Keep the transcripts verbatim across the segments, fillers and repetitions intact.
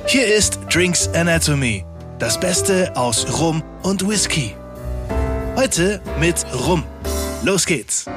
Hier ist Drinks Anatomy, das Beste aus Rum und Whisky. Heute mit Rum. Los geht's!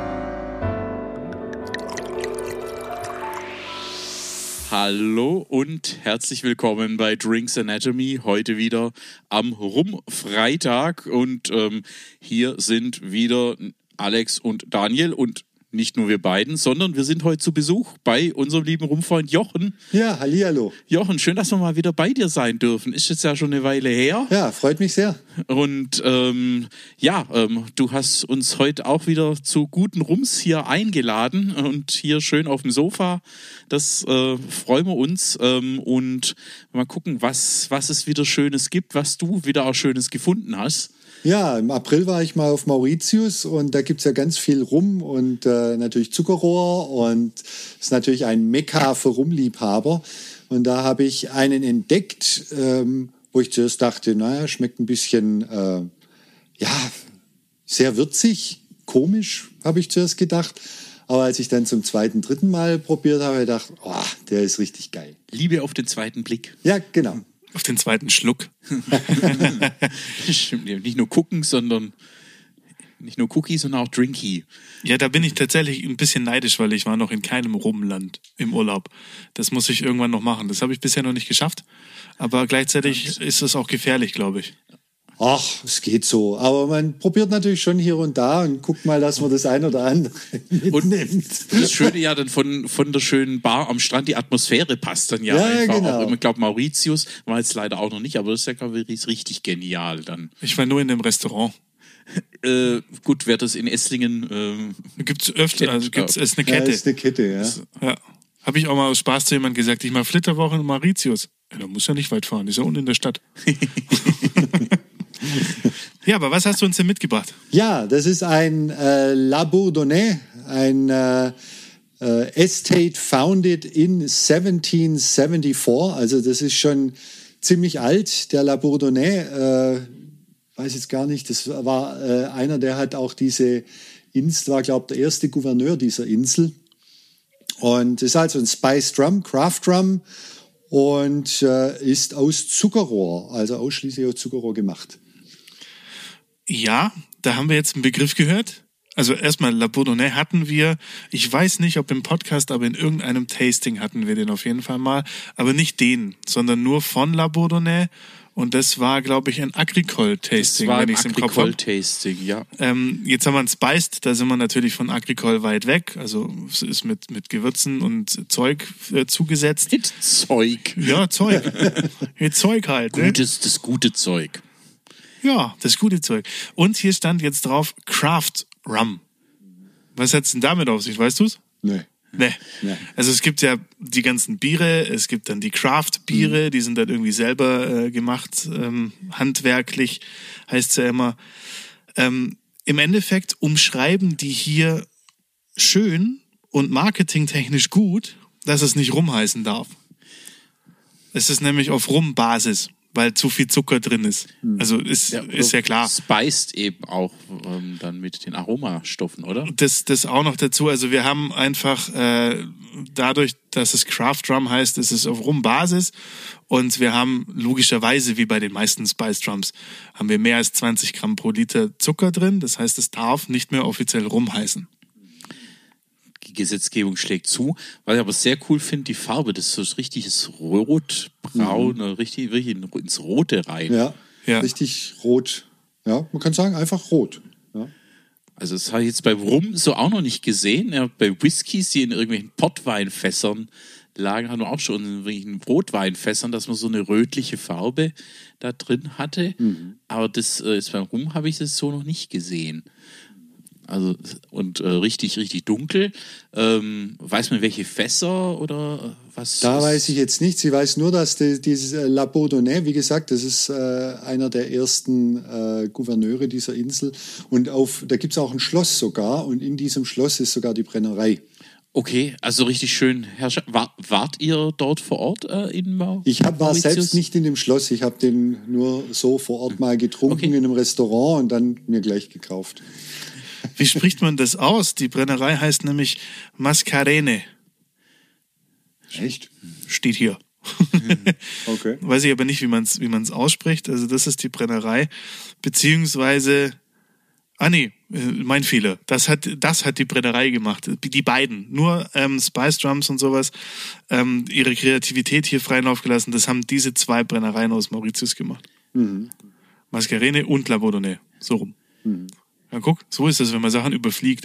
Hallo und herzlich willkommen bei Drinks Anatomy, heute wieder am Rum-Freitag und ähm, hier sind wieder Alex und Daniel und nicht nur wir beiden, sondern wir sind heute zu Besuch bei unserem lieben Rumfreund Jochen. Ja, hallihallo. Jochen, schön, dass wir mal wieder bei dir sein dürfen. Ist jetzt ja schon eine Weile her. Ja, freut mich sehr. Und ähm, ja, ähm, du hast uns heute auch wieder zu guten Rums hier eingeladen und hier schön auf dem Sofa. Das äh, freuen wir uns ähm, und mal gucken, was, was es wieder Schönes gibt, was du wieder auch Schönes gefunden hast. Ja, im April war ich mal auf Mauritius und da gibt's ja ganz viel Rum und äh, natürlich Zuckerrohr und es ist natürlich ein Mekka für Rumliebhaber. Und da habe ich einen entdeckt, ähm, wo ich zuerst dachte, naja, schmeckt ein bisschen, äh, ja, sehr würzig, komisch, habe ich zuerst gedacht. Aber als ich dann zum zweiten, dritten Mal probiert habe, dachte ich, oh, der ist richtig geil. Liebe auf den zweiten Blick. Ja, genau. Auf den zweiten Schluck. Stimmt, nicht nur gucken, sondern nicht nur Cookie, sondern auch Drinky. Ja, da bin ich tatsächlich ein bisschen neidisch, weil ich war noch in keinem Rumland im Urlaub. Das muss ich irgendwann noch machen. Das habe ich bisher noch nicht geschafft. Aber gleichzeitig ist es auch gefährlich, glaube ich. Ach, es geht so. Aber man probiert natürlich schon hier und da und guckt mal, dass man das ein oder andere mitnimmt. Und das Schöne ja dann von, von der schönen Bar am Strand, die Atmosphäre passt dann ja, ja einfach. Genau. Auch, ich glaube, Mauritius war jetzt leider auch noch nicht, aber das ist ja, glaube ich, richtig genial dann. Ich war nur in dem Restaurant. Äh, gut, wer das in Esslingen... Ähm, gibt's öfter, also gibt's, ist eine Kette. Ja, ist eine Kette, ja. ja. Habe ich auch mal aus Spaß zu jemandem gesagt, ich mache Flitterwoche in Mauritius. Ja, da muss ja nicht weit fahren, ist ja unten in der Stadt. Ja, aber was hast du uns denn mitgebracht? Ja, das ist ein äh, La Bourdonnais, ein äh, äh, Estate founded in seventeen seventy-four. Also das ist schon ziemlich alt, der La Bourdonnais. Äh, weiß jetzt gar nicht, das war äh, einer, der hat auch diese Insel, war glaube ich der erste Gouverneur dieser Insel. Und ist also ein Spiced Rum, Craft Rum und äh, ist aus Zuckerrohr, also ausschließlich aus Zuckerrohr gemacht. Ja, da haben wir jetzt einen Begriff gehört. Also erstmal, La Bourdonnais hatten wir, ich weiß nicht, ob im Podcast, aber in irgendeinem Tasting hatten wir den auf jeden Fall mal. Aber nicht den, sondern nur von La Bourdonnais. Und das war, glaube ich, ein Agricole-Tasting, wenn ich es im Kopf habe. Agricole-Tasting, ja. Ähm, jetzt haben wir ein Spiced, da sind wir natürlich von Agricole weit weg. Also es ist mit, mit Gewürzen und Zeug äh, zugesetzt. Mit Zeug. Ja, Zeug. Mit Zeug halt. Ne? Gutes, das gute Zeug. Ja, das gute Zeug. Und hier stand jetzt drauf Craft Rum. Was hat's denn damit auf sich, weißt du's? Nee. Nee. nee. Also es gibt ja die ganzen Biere, es gibt dann die Craft-Biere, mhm. die sind dann irgendwie selber äh, gemacht, ähm, handwerklich, heißt's ja immer. Ähm, im Endeffekt umschreiben die hier schön und marketingtechnisch gut, dass es nicht Rum heißen darf. Es ist nämlich auf Rum-Basis, weil zu viel Zucker drin ist. Also ist ja, ist ja klar. Spiced eben auch ähm, dann mit den Aromastoffen, oder? Das das auch noch dazu. Also wir haben einfach äh, dadurch, dass es Craft Rum heißt, ist es auf Rum-Basis und wir haben logischerweise, wie bei den meisten Spiced Rums, haben wir mehr als zwanzig Gramm pro Liter Zucker drin. Das heißt, es darf nicht mehr offiziell Rum heißen. Die Gesetzgebung schlägt zu. Was ich aber sehr cool finde, die Farbe, das ist so richtiges Rot-Braun, mhm. richtig, richtig ins Rote rein. Ja, ja, richtig rot. Ja, man kann sagen, einfach rot. Ja. Also das habe ich jetzt bei Rum so auch noch nicht gesehen. Ja, bei Whiskys, die in irgendwelchen Pottweinfässern lagen, haben wir auch schon in irgendwelchen Rotweinfässern, dass man so eine rötliche Farbe da drin hatte. Mhm. Aber das äh, jetzt beim Rum habe ich das so noch nicht gesehen. Also und äh, richtig, richtig dunkel. Ähm, weiß man, welche Fässer oder was? Da weiß ich jetzt nicht. Sie weiß nur, dass die, dieses äh, La Bourdonnais, wie gesagt, das ist äh, einer der ersten äh, Gouverneure dieser Insel. Und auf, da gibt es auch ein Schloss sogar. Und in diesem Schloss ist sogar die Brennerei. Okay, also richtig schön. Herrscher, war, wart ihr dort vor Ort äh, in Mauritius? Ich hab, war selbst nicht in dem Schloss. Ich habe den nur so vor Ort mal getrunken okay. in einem Restaurant und dann mir gleich gekauft. Wie spricht man das aus? Die Brennerei heißt nämlich Mascarene. Echt? Steht hier. Okay. Weiß ich aber nicht, wie man es wie man's ausspricht. Also das ist die Brennerei. Beziehungsweise, ah nee, mein Fehler. Das hat, das hat die Brennerei gemacht. Die beiden. Nur ähm, Spice Drums und sowas. Ähm, ihre Kreativität hier freien Lauf gelassen. Das haben diese zwei Brennereien aus Mauritius gemacht. Mhm. Mascarene und La Bourdonnais. So rum. Mhm. Ja, guck, so ist es, wenn man Sachen überfliegt.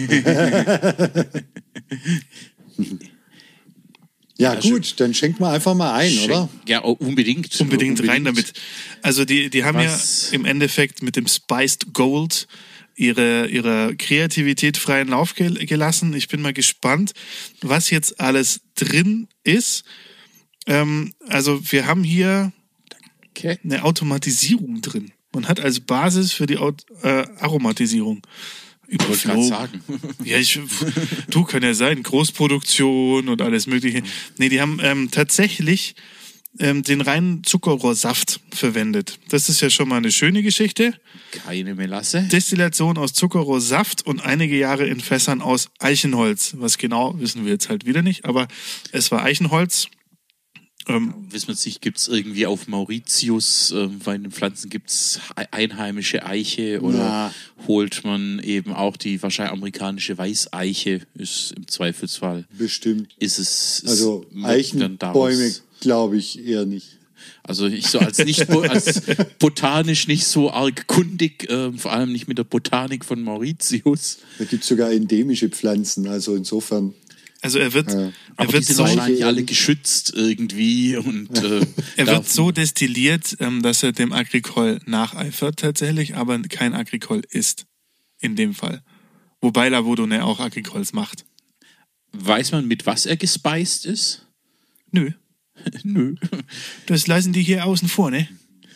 Ja, gut, dann schenkt man einfach mal ein, oder? Ja, oh, unbedingt. Unbedingt rein damit. Also die, die haben Was? ja im Endeffekt mit dem Spiced Gold ihre, ihre Kreativität freien Lauf gel- gelassen. Ich bin mal gespannt, was jetzt alles drin ist. Ähm, also wir haben hier Okay. eine Automatisierung drin. Man hat als Basis für die Aut- äh, Aromatisierung Ich wollte gerade überflogen. sagen. Ja, ich, du, kann ja sein, Großproduktion und alles mögliche. Nee, die haben ähm, tatsächlich ähm, den reinen Zuckerrohrsaft verwendet. Das ist ja schon mal eine schöne Geschichte. Keine Melasse. Destillation aus Zuckerrohrsaft und einige Jahre in Fässern aus Eichenholz. Was genau, wissen wir jetzt halt wieder nicht, aber es war Eichenholz. Ähm, Wissen wir jetzt nicht, gibt es irgendwie auf Mauritius, ähm, bei den Pflanzen gibt es einheimische Eiche oder Na. holt man eben auch die wahrscheinlich amerikanische Weißeiche, ist im Zweifelsfall. Bestimmt. Ist es ist Also dann Eichenbäume daraus- glaube ich eher nicht. Also ich so als nicht bo- als botanisch nicht so arg kundig, äh, vor allem nicht mit der Botanik von Mauritius. Da gibt es sogar endemische Pflanzen, also insofern. also er wird, Ja. er Aber wird die sind so, wahrscheinlich Eiche alle eher- geschützt irgendwie und äh, er darf- wird so destilliert, ähm, dass er dem Agricole nacheifert tatsächlich, aber kein Agricole ist. In dem Fall. Wobei La Bourdonnais auch Agricoles macht. weiß man, mit was er gespeist ist? Nö. Nö. Das lassen die hier außen vor, ne?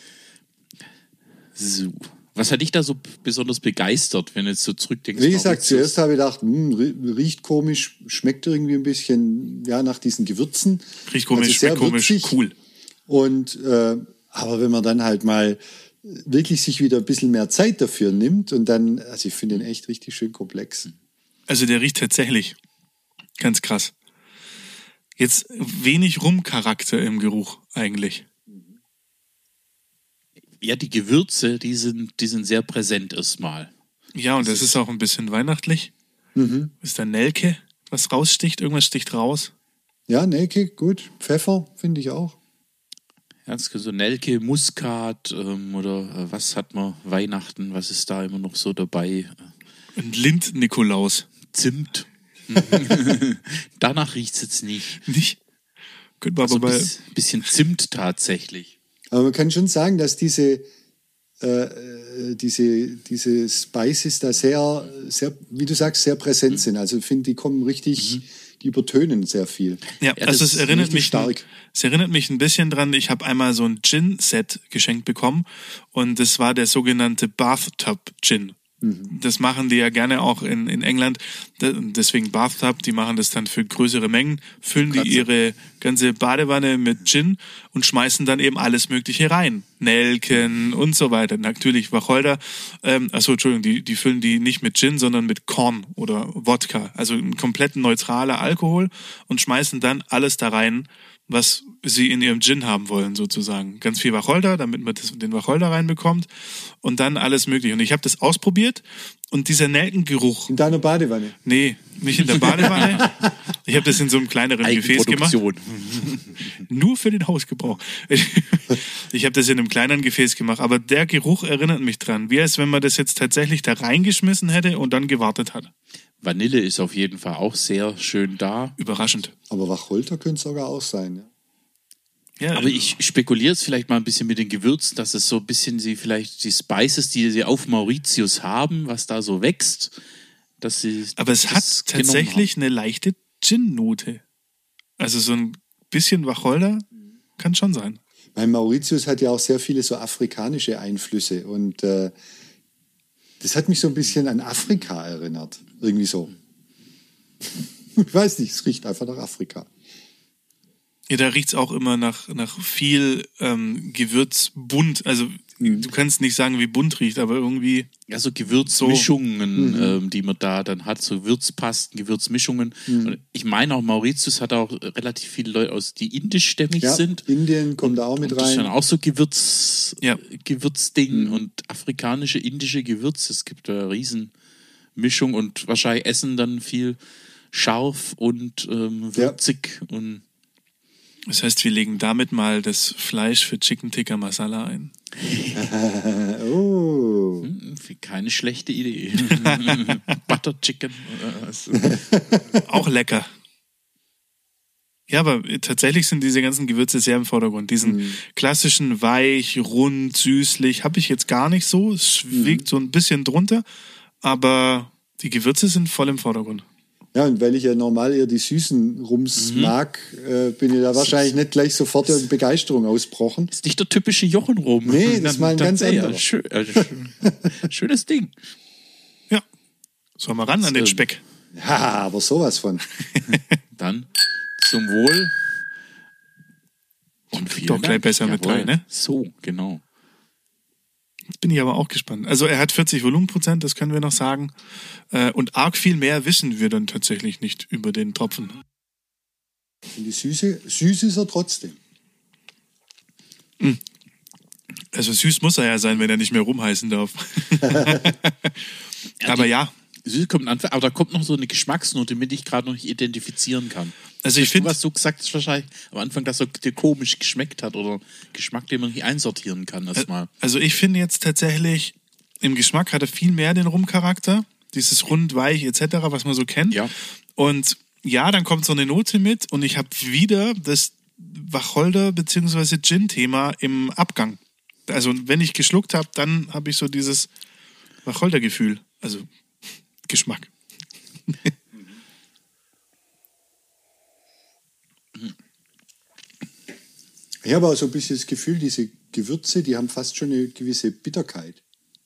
So. Was hat dich da so besonders begeistert, wenn du jetzt so zurückdenkst? Wie gesagt, Mauritius? zuerst habe ich gedacht, hm, ri- riecht komisch, schmeckt irgendwie ein bisschen ja, nach diesen Gewürzen. Riecht komisch, Also sehr schmeckt komisch, würzig. cool. Und äh, aber wenn man dann halt mal wirklich sich wieder ein bisschen mehr Zeit dafür nimmt und dann, also ich finde den echt richtig schön komplex. Also der riecht tatsächlich ganz krass. Jetzt wenig Rumcharakter im Geruch eigentlich. Ja, die Gewürze, die sind, die sind sehr präsent erstmal. Ja, und das ist auch ein bisschen weihnachtlich. Mhm. Ist da Nelke, was raussticht? Irgendwas sticht raus. Ja, Nelke, gut. Pfeffer finde ich auch. Ja, das ist so Nelke, Muskat ähm, oder äh, was hat man? Weihnachten, was ist da immer noch so dabei? Und Lind-Nikolaus. Zimt. Danach riecht es jetzt nicht. Nicht? Könnte man Also aber ein mal. bis, bisschen Zimt tatsächlich. Aber man kann schon sagen, dass diese, äh, äh, diese, diese Spices da sehr, sehr, wie du sagst, sehr präsent sind. Also ich finde, die kommen richtig, die übertönen sehr viel. Ja, Ja, also das es ist erinnert richtig mich stark. Es erinnert mich ein bisschen dran, ich habe einmal so ein Gin-Set geschenkt bekommen und das war der sogenannte Bathtub Gin. Das machen die ja gerne auch in, in England, deswegen Bathtub, die machen das dann für größere Mengen, füllen die ihre ganze Badewanne mit Gin und schmeißen dann eben alles Mögliche rein. Nelken und so weiter. Natürlich Wacholder, ähm, achso, Entschuldigung, die, die füllen die nicht mit Gin, sondern mit Korn oder Wodka, also ein komplett neutraler Alkohol und schmeißen dann alles da rein, was sie in ihrem Gin haben wollen, sozusagen. Ganz viel Wacholder, damit man das, den Wacholder reinbekommt und dann alles mögliche. Und ich habe das ausprobiert und dieser Nelkengeruch, In deiner Badewanne. nee, nicht in der Badewanne. Ich habe das in so einem kleineren Gefäß gemacht. Eigenproduktion. Nur für den Hausgebrauch. Ich habe das in einem kleineren Gefäß gemacht, aber der Geruch erinnert mich dran. Wie als wenn man das jetzt tatsächlich da reingeschmissen hätte und dann gewartet hat. Vanille ist auf jeden Fall auch sehr schön da. Überraschend. Aber Wacholder könnte es sogar auch sein. Ja. Ja, Aber ich spekuliere jetzt vielleicht mal ein bisschen mit den Gewürzen, dass es so ein bisschen sie vielleicht die Spices, die sie auf Mauritius haben, was da so wächst, dass sie. aber es das hat genommen tatsächlich eine leichte Gin-Note. Also so ein bisschen Wacholder kann schon sein. Weil Mauritius hat ja auch sehr viele so afrikanische Einflüsse und äh, das hat mich so ein bisschen an Afrika erinnert. Irgendwie so. Ich weiß nicht, es riecht einfach nach Afrika. Ja, da riecht's auch immer nach, nach viel ähm, Gewürz, bunt. Also Mhm. du kannst nicht sagen, wie bunt riecht, aber irgendwie. Ja, so Gewürzmischungen, ähm, die man da dann hat, so Würzpasten, Gewürzmischungen. Und ich meine auch, Mauritius hat auch relativ viele Leute aus, die indischstämmig Ja, sind. Indien kommt da auch mit Und das ist dann rein. auch so Gewürz, Ja. Gewürzding und afrikanische, indische Gewürze. Es gibt da riesen Mischung und wahrscheinlich essen dann viel scharf und ähm, würzig und Das heißt, wir legen damit mal das Fleisch für Chicken Tikka Masala ein. Oh. hm, keine schlechte Idee. Butter Chicken. oder was. Auch lecker. Ja, aber tatsächlich sind diese ganzen Gewürze sehr im Vordergrund. Diesen Mhm. klassischen weich, rund, süßlich habe ich jetzt gar nicht so. Es schwingt so ein bisschen drunter, aber die Gewürze sind voll im Vordergrund. Ja, und weil ich ja normal eher die süßen Rums mag, äh, bin ich da wahrscheinlich nicht gleich sofort in Begeisterung ausbrochen. Ist nicht der typische Jochenrum. Nee, das ist mal ein Dann- ganz dann- ja, anderer. schön, also schön, schönes Ding. Ja, sollen wir ran an den So. Speck. Ja, aber sowas von. Dann zum Wohl. Und vielen Doch gleich Dank. besser mit Jawohl. drei, ne? So, genau. Jetzt bin ich aber auch gespannt. Also er hat vierzig Volumenprozent, das können wir noch sagen. Äh, Und arg viel mehr wissen wir dann tatsächlich nicht über den Tropfen. Und die Süße, süß ist er trotzdem. Also süß muss er ja sein, wenn er nicht mehr rumheißen darf. Aber ja, Süß kommt am Anfang, aber da kommt noch so eine Geschmacksnote mit, die ich gerade noch nicht identifizieren kann. also ich Du, finde, was du gesagt hast, wahrscheinlich am Anfang, dass er dir komisch geschmeckt hat oder Geschmack, den man nicht einsortieren kann erstmal. also ich finde jetzt tatsächlich, im Geschmack hat er viel mehr den Rumcharakter. Dieses rund, weich et cetera, was man so kennt. Ja. Und ja, dann kommt so eine Note mit und ich habe wieder das Wacholder- bzw. Gin-Thema im Abgang. Also wenn ich geschluckt habe, dann habe ich so dieses Wacholder-Gefühl. Also Geschmack. Ich habe auch so ein bisschen das Gefühl, diese Gewürze, die haben fast schon eine gewisse Bitterkeit.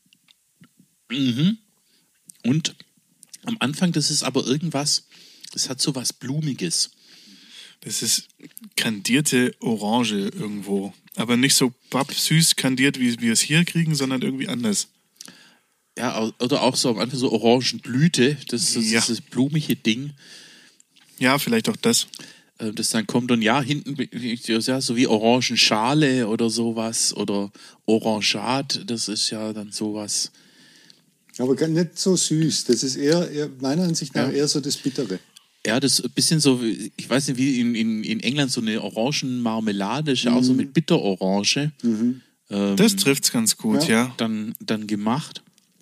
Und am Anfang, das ist aber irgendwas, das hat so was Blumiges. Das ist kandierte Orange irgendwo. Aber nicht so pappsüß kandiert, wie wir es hier kriegen, sondern irgendwie anders. Ja, oder auch so am Anfang so Orangenblüte, das ist so Ja. dieses blumige Ding. Ja, vielleicht auch das. äh, Das dann kommt und ja, hinten ja, so wie Orangenschale oder sowas oder Orangat, das ist ja dann sowas. Aber gar nicht so süß. Das ist eher, eher meiner Ansicht nach Ja. eher so das Bittere. Ja, das ist ein bisschen so, wie- ich weiß nicht, wie in, in, in England so eine Orangenmarmelade, ist ja auch so mit Bitterorange. Ähm, Das trifft's ganz gut, Ja. ja. dann, dann gemacht.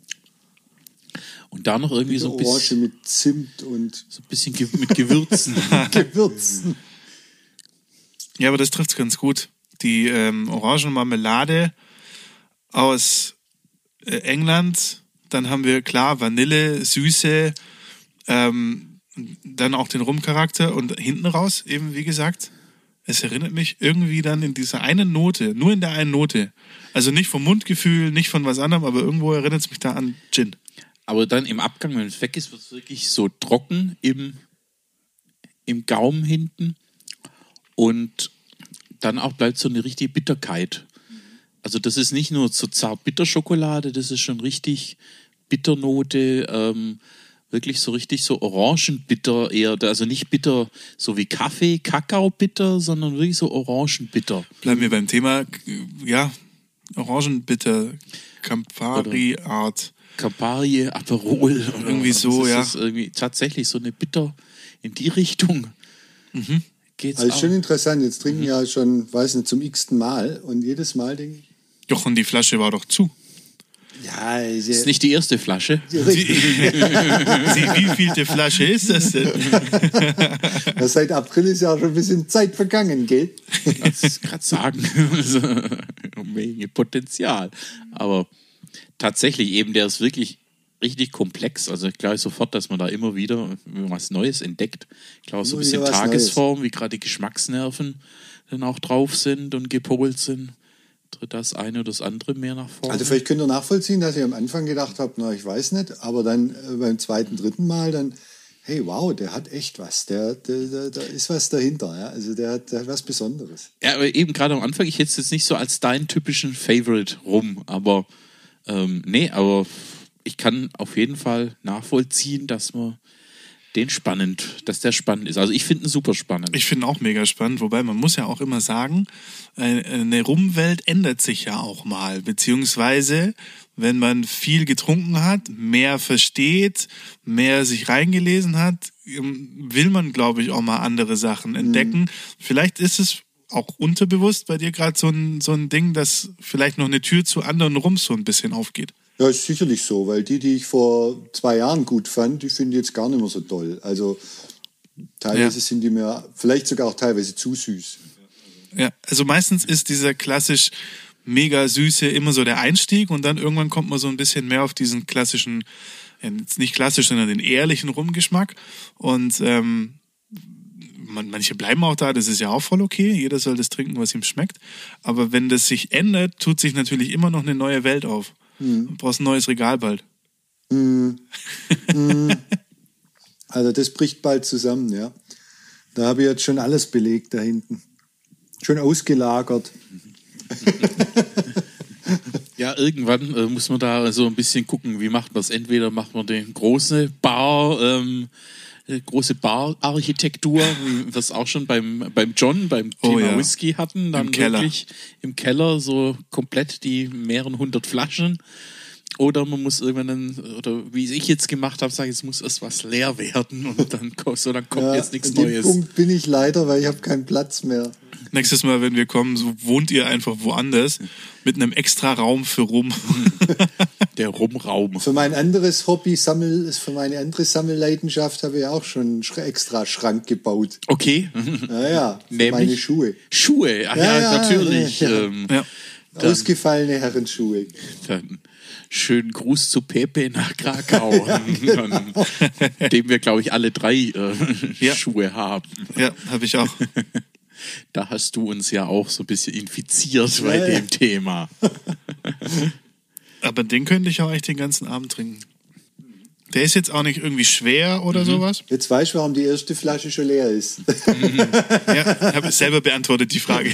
Und da noch irgendwie so ein Orange bisschen, mit Zimt und so ein bisschen ge mit Gewürzen. Gewürzen. Ja, aber das trifft's ganz gut. Die ähm, Orangenmarmelade aus äh, England, dann haben wir klar Vanille, Süße, ähm, dann auch den Rumcharakter und hinten raus, eben wie gesagt, es erinnert mich irgendwie dann in dieser einen Note, nur in der einen Note. Also nicht vom Mundgefühl, nicht von was anderem, aber irgendwo erinnert es mich da an Gin. Aber dann im Abgang, wenn es weg ist, wird es wirklich so trocken im, im Gaumen hinten. Und dann auch bleibt so eine richtige Bitterkeit. Also das ist nicht nur so zart Bitterschokolade, das ist schon richtig Bitternote, ähm, wirklich so richtig so Orangenbitter eher. Also nicht bitter so wie Kaffee, Kakao-bitter, sondern wirklich so Orangenbitter. Bleiben wir beim Thema, äh, ja, Orangenbitter, Campari-Art. Campari, Aperol. Oder Irgendwie so, das ja. ist irgendwie tatsächlich so eine Bitter in die Richtung. Geht's Also auch. schon interessant. Jetzt trinken wir ja schon, weiß nicht, zum x-ten Mal. Und jedes Mal denke ich, Doch, und die Flasche war doch zu. ja, ist Das ist nicht die erste Flasche. richtig. Sie, wie vielte Flasche ist das denn? Ja, seit April ist ja auch schon ein bisschen Zeit vergangen, geht. Ich gerade sagen. Also, Menge Potenzial. Aber tatsächlich eben, der ist wirklich richtig komplex. Also ich glaube sofort, dass man da immer wieder was Neues entdeckt. Ich glaube so ein Immer wieder bisschen was Tagesform, wie gerade die Geschmacksnerven dann auch drauf sind und gepolt sind. Tritt das eine oder das andere mehr nach vorne. Also vielleicht könnt ihr nachvollziehen, dass ich am Anfang gedacht habe, na, ich weiß nicht, aber dann äh, beim zweiten, dritten Mal, dann hey, wow, der hat echt was. Der, der, der, da ist was dahinter. Ja? Also der hat, der hat was Besonderes. Ja, aber eben gerade am Anfang, ich hätte es jetzt nicht so als deinen typischen Favorite rum, aber ähm, nee, aber ich kann auf jeden Fall nachvollziehen, dass man den spannend, dass der spannend ist. Also ich finde ihn super spannend. Ich finde ihn auch mega spannend, wobei man muss ja auch immer sagen, eine Rumwelt ändert sich ja auch mal, beziehungsweise wenn man viel getrunken hat, mehr versteht, mehr sich reingelesen hat, will man, glaube ich, auch mal andere Sachen entdecken. Mhm. Vielleicht ist es auch unterbewusst bei dir gerade so ein, so ein Ding, dass vielleicht noch eine Tür zu anderen Rums so ein bisschen aufgeht. Ja, ist sicherlich so, weil die, die ich vor zwei Jahren gut fand, die finde ich jetzt gar nicht mehr so toll. Also teilweise ja. sind die mir vielleicht sogar auch teilweise zu süß. Ja, also meistens ist dieser klassisch mega süße immer so der Einstieg und dann irgendwann kommt man so ein bisschen mehr auf diesen klassischen, jetzt nicht klassisch, sondern den ehrlichen Rumgeschmack und ähm, man, manche bleiben auch da, das ist ja auch voll okay, jeder soll das trinken, was ihm schmeckt, aber wenn das sich ändert, tut sich natürlich immer noch eine neue Welt auf. Hm. Du brauchst ein neues Regal bald. Hm. Hm. Also das bricht bald zusammen, ja. Da habe ich jetzt schon alles belegt da hinten. Schon ausgelagert. Ja, irgendwann äh, muss man da so ein bisschen gucken, wie macht man es. Entweder macht man den große Bar, ähm, große Bar-Architektur, wie wir es auch schon beim, beim John, beim Thema oh, ja. Whisky hatten. Dann Im Keller. wirklich im Keller so komplett die mehreren hundert Flaschen. Oder man muss irgendwann, dann, oder wie ich jetzt gemacht habe, sage ich, es muss erst was leer werden und dann, so, dann kommt ja, jetzt nichts an dem Neues. Punkt bin ich leider, weil ich habe keinen Platz mehr. Nächstes Mal, wenn wir kommen, so wohnt ihr einfach woanders mit einem extra Raum für Rum. Der Rumraum. Für mein anderes Hobby, Sammel, für meine andere Sammelleidenschaft habe ich auch schon einen extra Schrank gebaut. Okay. Naja, für Nämlich meine Schuhe. Schuhe, ach ja, ja, ja natürlich. Ja, ja. Ähm, ja. Dann, ausgefallene Herrenschuhe. Dann schönen Gruß zu Pepe nach Krakau, dann, dem wir, glaube ich, alle drei äh, ja. Schuhe haben. Ja, habe ich auch. Da hast du uns ja auch so ein bisschen infiziert ja, bei ja. dem Thema. Aber den könnte ich auch echt den ganzen Abend trinken. Der ist jetzt auch nicht irgendwie schwer oder mhm. sowas. Jetzt weißt du, warum die erste Flasche schon leer ist. Ja, habe ich selber beantwortet, die Frage.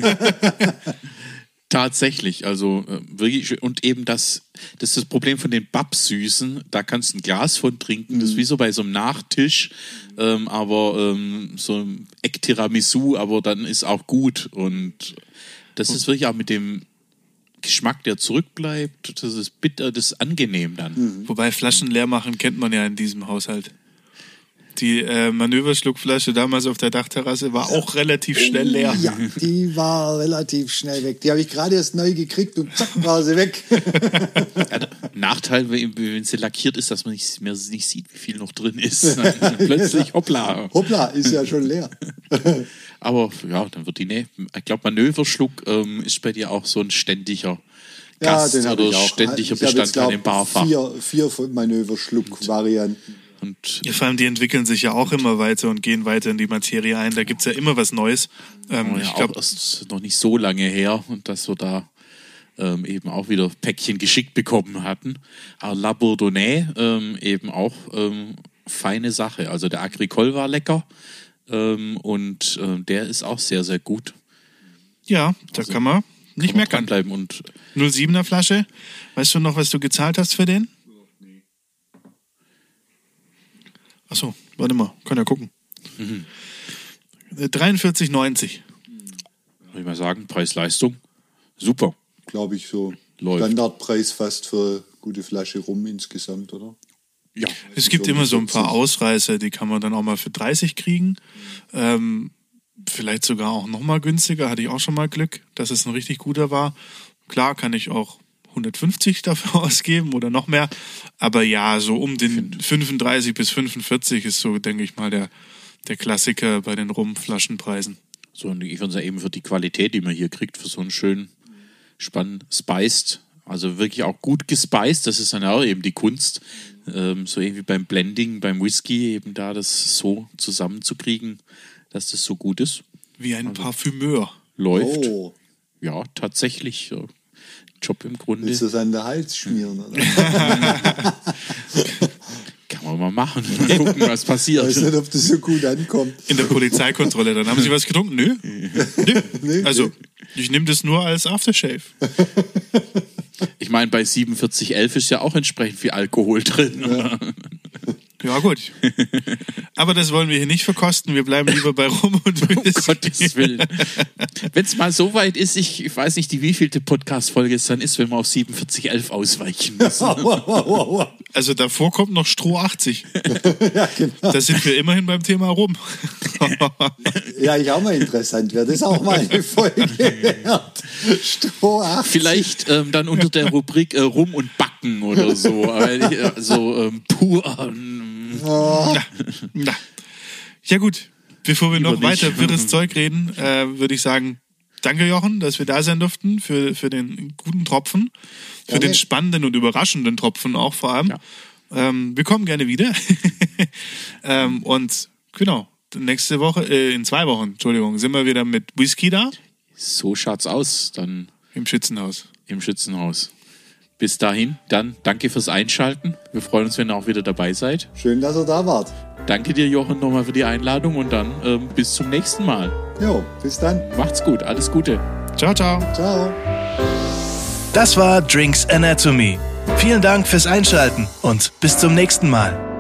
Tatsächlich, also äh, wirklich, und eben das, das ist das Problem von den Babsüßen, da kannst du ein Glas von trinken, mhm. das ist wie so bei so einem Nachtisch, ähm, aber ähm, so ein Eck-Tiramisu, aber dann ist auch gut und das ist wirklich auch mit dem Geschmack, der zurückbleibt, das ist bitter, das ist angenehm dann. Mhm. Wobei Flaschen leer machen kennt man ja in diesem Haushalt. Die äh, Manöverschluckflasche damals auf der Dachterrasse war auch relativ schnell leer. Ja, die war relativ schnell weg. Die habe ich gerade erst neu gekriegt und zack, war sie weg. Ja, Nachteil, wenn sie lackiert ist, dass man nicht mehr nicht sieht, wie viel noch drin ist. Plötzlich, hoppla. Hoppla, ist ja schon leer. Aber ja, dann wird die, ne, ich glaube, Manöverschluck ähm, ist bei dir auch so ein ständiger Gast ja, den oder ich auch. ständiger ich Bestandteil im Barfach. Vier, vier Manöverschluck-Varianten. Und ja, vor allem die entwickeln sich ja auch immer weiter und gehen weiter in die Materie ein. Da gibt's ja immer was Neues. Ähm, oh ja, ich glaube, erst noch nicht so lange her und dass wir da ähm, eben auch wieder Päckchen geschickt bekommen hatten. Aber La Bourdonnais ähm, eben auch ähm, feine Sache. Also der Agricole war lecker ähm, und äh, der ist auch sehr, sehr gut. Ja, da also, kann man nicht kann man meckern. Bleiben und null Komma siebener Flasche. Weißt du noch, was du gezahlt hast für den? Achso, warte mal, kann ja gucken. Mhm. dreiundvierzig neunzig. Würde ich mal sagen, Preis-Leistung, super. Glaube ich so. Läuft. Standardpreis fast für gute Flasche Rum insgesamt, oder? Ja. Es gibt immer so ein paar Ausreißer, die kann man dann auch mal für dreißig kriegen. Ähm, vielleicht sogar auch noch mal günstiger, hatte ich auch schon mal Glück, dass es ein richtig guter war. Klar kann ich auch hundertfünfzig dafür ausgeben oder noch mehr. Aber ja, so um den fünfunddreißig bis fünfundvierzig ist so, denke ich mal, der, der Klassiker bei den Rumflaschenpreisen. So, und ich würde sagen, eben für die Qualität, die man hier kriegt, für so einen schönen, spannenden Spiced, also wirklich auch gut gespiced, das ist dann auch eben die Kunst, ähm, so irgendwie beim Blending, beim Whisky, eben da das so zusammenzukriegen, dass das so gut ist. Wie ein also, Parfümeur. Läuft. Oh. Ja, tatsächlich. Ja. Job im Grunde. Willst du das an den Hals schmieren? Oder? Kann man Wollen wir machen. Mal gucken, was passiert. Ich weiß nicht, ob das so gut ankommt. In der Polizeikontrolle, dann haben Sie was getrunken? Nö. Nö. Nee, Also, nee. ich nehme das nur als Aftershave. Ich meine, bei siebenundvierzig elf ist ja auch entsprechend viel Alkohol drin. Ja. Ja, gut. Aber das wollen wir hier nicht verkosten. Wir bleiben lieber bei Rum und Um Whisky. Gottes Willen. Wenn es mal so weit ist, ich, ich weiß nicht, die wievielte Podcast-Folge es dann ist, wenn wir auf siebenundvierzig elf ausweichen müssen. Also davor kommt noch Stroh achtzig. Ja, genau. Da sind wir immerhin beim Thema Rum. Ja, ich auch mal interessant wäre. Das ist auch mal eine Folge wert. Stroh achtzig. Vielleicht ähm, dann unter der Rubrik äh, Rum und Backen oder so. Also ähm, pur. Ähm, Oh. Na, na. Ja gut, bevor wir Lieber noch nicht. weiter wirres Zeug reden, äh, würde ich sagen, danke Jochen, dass wir da sein durften, für, für den guten Tropfen, für Gerne. den spannenden und überraschenden Tropfen auch vor allem. Ja. Ähm, wir kommen gerne wieder. ähm, und genau, nächste Woche, äh, in zwei Wochen, Entschuldigung, sind wir wieder mit Whisky da so schaut's aus, dann im Schützenhaus. im Schützenhaus. Bis dahin, dann danke fürs Einschalten. Wir freuen uns, wenn ihr auch wieder dabei seid. Schön, dass ihr da wart. Danke dir, Jochen, nochmal für die Einladung und dann ähm, bis zum nächsten Mal. Jo, bis dann. Macht's gut, alles Gute. Ciao, ciao. Ciao. Das war Drinks Anatomy. Vielen Dank fürs Einschalten und bis zum nächsten Mal.